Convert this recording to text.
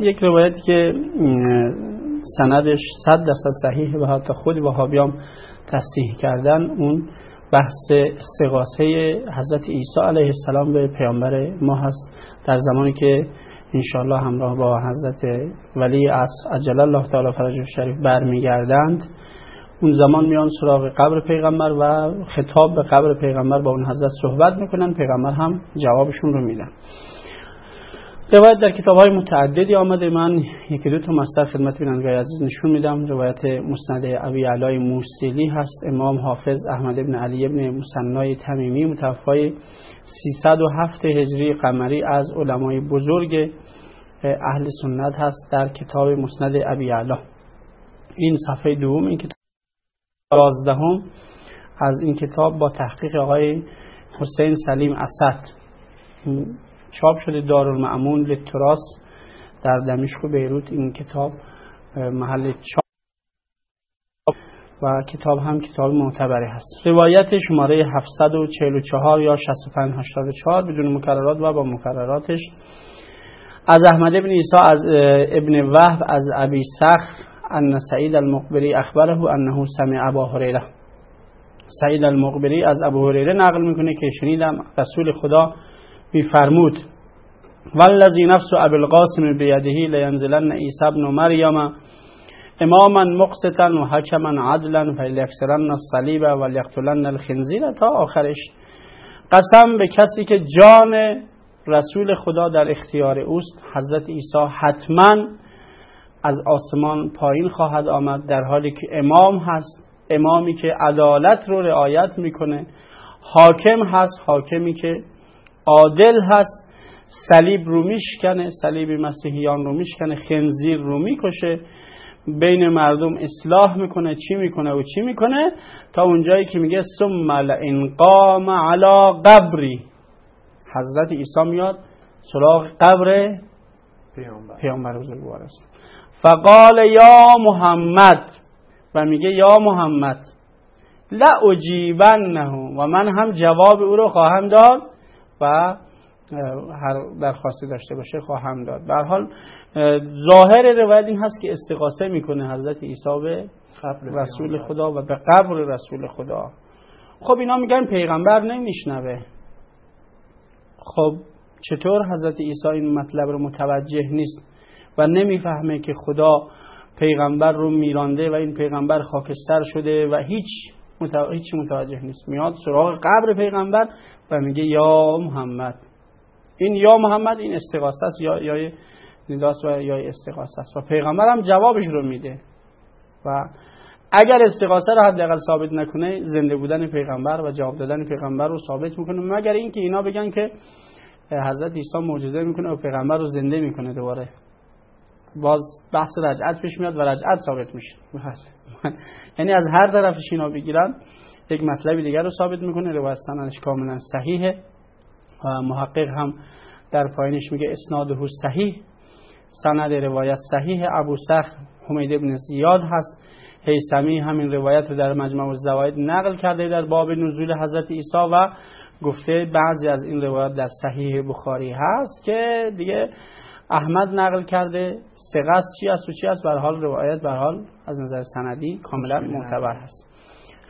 یک روایتی که سندش 100% صحیح و حتی خود وهابیان تصحیح کردن، اون بحث استغاثه حضرت عیسی علیه السلام به پیامبر ما هست. در زمانی که انشاءالله همراه با حضرت ولی عصر عجل الله تعالی فرجه الشریف برمیگردند، اون زمان میان سراغ قبر پیغمبر و خطاب به قبر پیغمبر با اون حضرت صحبت میکنن، پیغمبر هم جوابشون رو میدن. روایت در کتاب‌های متعددی آمده، من یکی دو تا مصدر خدمت بینندگان عزیز نشون میدم. روایت مسند ابی علی موصلی هست، امام حافظ احمد ابن علی ابن مثنی تمیمی متوفی 307 هجری قمری از علمای بزرگ اهل سنت هست در کتاب مسند ابی علی. این صفحه دوم این کتاب 12 از این کتاب با تحقیق آقای حسین سلیم اسد چاپ شده، دارالمأمون للتراث در دمشق و بیروت. این کتاب محل چاپ و کتاب هم کتاب معتبری هست. روایت شماره 744 یا 6584 بدون مکررات و با مکرراتش از احمد ابن عیسی از ابن وهب از ابی صخر ان سعید المقبری اخبره انه سمع ابا هریره. سعید المقبری از ابو هریره نقل میکنه که شنیدم رسول خدا میفرمود والذی نفس ابی القاسم بیده لینزلن عیسی ابن مریم اماما مقسطا و حکما عدلا فلیکسرن الصلیب ولیقتلن الخنزیر تا آخرش. قسم به کسی که جان رسول خدا در اختیار اوست، حضرت عیسی حتما از آسمان پایین خواهد آمد در حالی که امام هست، امامی که عدالت رو رعایت میکنه، حاکم هست، حاکمی که عادل هست، صلیب رو میشکنه، صلیب مسیحیان رو میشکنه، خنزیر رو میکشه، بین مردم اصلاح میکنه، چی میکنه و چی میکنه تا اونجایی که میگه ثم لئن قام علی قبری، حضرت عیسی میاد سراغ قبر پیامبر بزرگوار است. فقال یا محمد، و میگه یا محمد لا اجیبنه، و من هم جواب او رو خواهم داد و هر درخواستی داشته باشه خواهم داد. به هر حال ظاهر روایت این هست که استغاثه میکنه حضرت عیسی به رسول خدا و به قبر رسول خدا. خب اینا میگن پیغمبر نمیشنوه. خب چطور حضرت عیسی این مطلب رو متوجه نیست و نمیفهمه که خدا پیغمبر رو میرانده و این پیغمبر خاکستر شده و هیچ متوجه نیست؟ میاد سراغ قبر پیغمبر و میگه یا محمد. این یا محمد این استغاثه است، یا نداست و یا استغاثه است و پیغمبر هم جوابش رو میده. و اگر استغاثه رو حداقل ثابت نکنه، زنده بودن پیغمبر و جواب دادن پیغمبر رو ثابت میکنه، مگر اینکه اینا بگن که حضرت عیسی معجزه میکنه و پیغمبر رو زنده میکنه. دوباره باز بحث رجعت پیش میاد و رجعت ثابت میشه. یعنی از هر طرفش اینا بگیرن یک مطلبی دیگر رو ثابت میکنه. روایت سندش کاملا صحیحه و محقق هم در پایینش میگه اسناده صحیح، سند روایت صحیح. ابو صخر حمید ابن زیاد هست. هیثمی همین روایت رو در مجمع الزوائد نقل کرده در باب نزول حضرت عیسی و گفته بعضی از این روایات در صحیح بخاری هست که دیگه احمد نقل کرده. ثقه چی است و چی است، به هر حال روایت به هر حال از نظر سندی کاملا معتبر هست.